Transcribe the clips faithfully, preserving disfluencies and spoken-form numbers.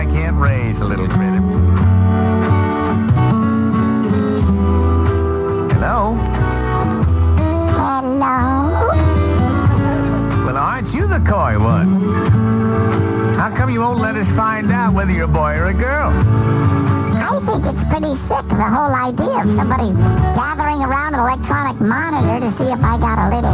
I can't raise a little critter. Hello? Hello? Well, aren't you the coy one? How come you won't let us find out whether you're a boy or a girl? I think it's pretty sick, the whole idea of somebody gathering around an electronic monitor to see if I got a little...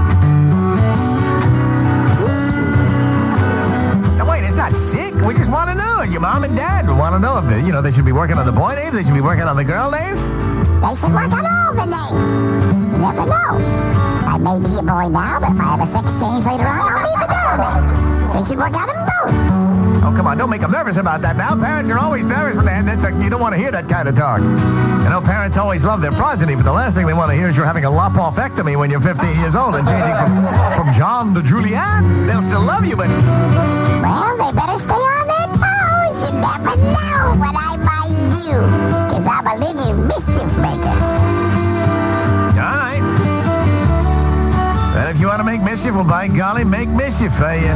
Now, wait, it's not sick. We just want to know. Your mom and dad want to know if they, you know, they should be working on the boy name, they should be working on the girl name. They should work on all the names. You never know. I may be a boy now, but if I have a sex change later on, I'll be the girl name. So you should work on them both. Oh, come on, don't make them nervous about that now. Parents are always nervous when they, that's a, you don't want to hear that kind of talk. You know, parents always love their progeny, but the last thing they want to hear is you're having a lop-offectomy when you're fifteen years old and changing from, from John to Julianne. They'll still love you, but... Well, they better stay on their toes. You never know what I might do, because I'm a little mischief maker. All right. And if you want to make mischief, well, by golly, make mischief, eh?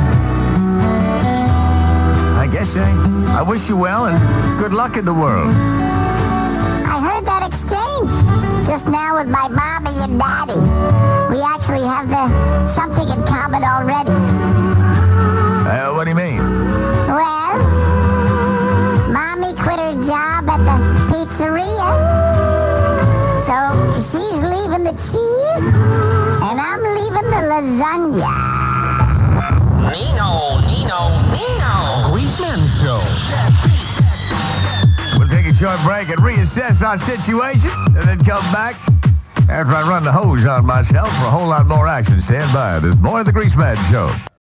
I guess I, I wish you well and good luck in the world. I heard that exchange just now with my mommy and daddy. We actually have the, something in common already. Uh, what do you mean? Well, mommy quit her job at the pizzeria. So she's leaving the cheese, and I'm leaving the lasagna. Nino, Nino, Nino. Greaseman Show. We'll take a short break and reassess our situation, and then come back after I run the hose on myself for a whole lot more action. Stand by. There's more of the Greaseman Show.